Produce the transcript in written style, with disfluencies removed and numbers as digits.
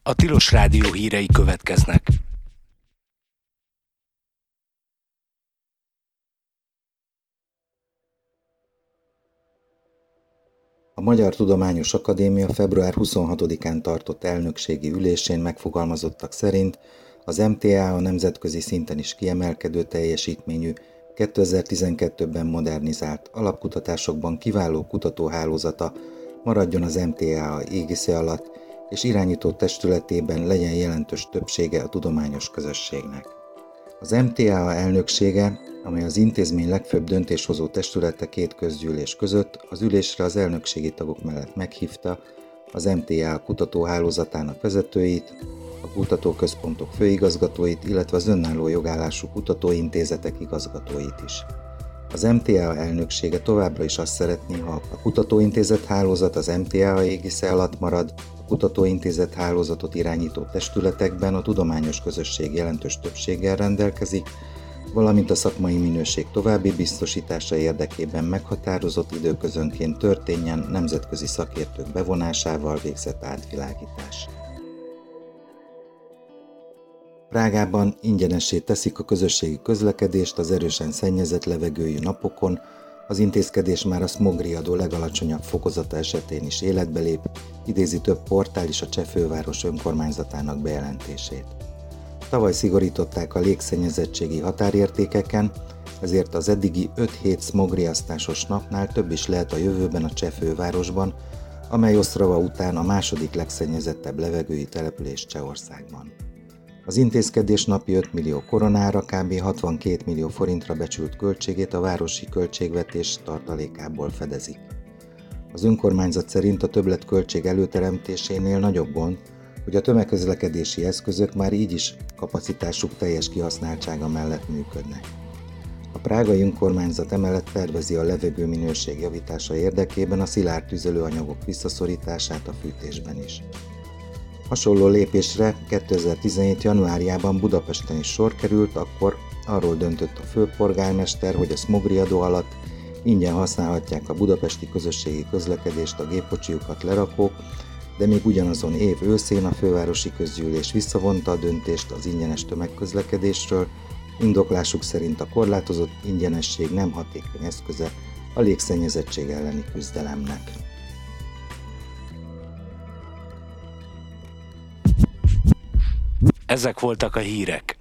A Tilos Rádió hírei következnek. A Magyar Tudományos Akadémia február 26-án tartott elnökségi ülésén megfogalmazottak szerint az MTA a nemzetközi szinten is kiemelkedő teljesítményű, 2012-ben modernizált, alapkutatásokban kiváló kutatóhálózata maradjon az MTA égisze alatt, és irányító testületében legyen jelentős többsége a tudományos közösségnek. Az MTA elnöksége, amely az intézmény legfőbb döntéshozó testülete két közgyűlés között, az ülésre az elnökségi tagok mellett meghívta az MTA kutatóhálózatának vezetőit, a kutatóközpontok főigazgatóit, illetve az önálló jogállású kutatóintézetek igazgatóit is. Az MTA elnöksége továbbra is azt szeretné, ha a kutatóintézet hálózat az MTA égisze alatt marad, a kutatóintézet hálózatot irányító testületekben a tudományos közösség jelentős többséggel rendelkezik, valamint a szakmai minőség további biztosítása érdekében meghatározott időközönként történjen nemzetközi szakértők bevonásával végzett átvilágítás. Prágában ingyenessé teszik a közösségi közlekedést az erősen szennyezett levegőjű napokon, az intézkedés már a smogriadó legalacsonyabb fokozata esetén is életbe lép, idézi több portál is a cseh főváros önkormányzatának bejelentését. Tavaly szigorították a légszennyezettségi határértékeken, ezért az eddigi 5-7 smogriasztásos napnál több is lehet a jövőben a cseh fővárosban, amely Osztrava után a második legszennyezettebb levegői település Csehországban. Az intézkedés napi 5 millió koronára, kb. 62 millió forintra becsült költségét a városi költségvetés tartalékából fedezik. Az önkormányzat szerint a többletköltség előteremtésénél nagyobb gond, hogy a tömegközlekedési eszközök már így is kapacitásuk teljes kihasználtsága mellett működnek. A prágai önkormányzat emellett tervezi a levegőminőség javítása érdekében a szilárd tüzelőanyagok visszaszorítását a fűtésben is. Hasonló lépésre 2017. januárjában Budapesten is sor került, akkor arról döntött a főpolgármester, hogy a smogriadó alatt ingyen használhatják a budapesti közösségi közlekedést a gépkocsijukat lerakók, de még ugyanazon év őszén a fővárosi közgyűlés visszavonta a döntést az ingyenes tömegközlekedésről, indoklásuk szerint a korlátozott ingyenesség nem hatékony eszköze a légszennyezettség elleni küzdelemnek. Ezek voltak a hírek.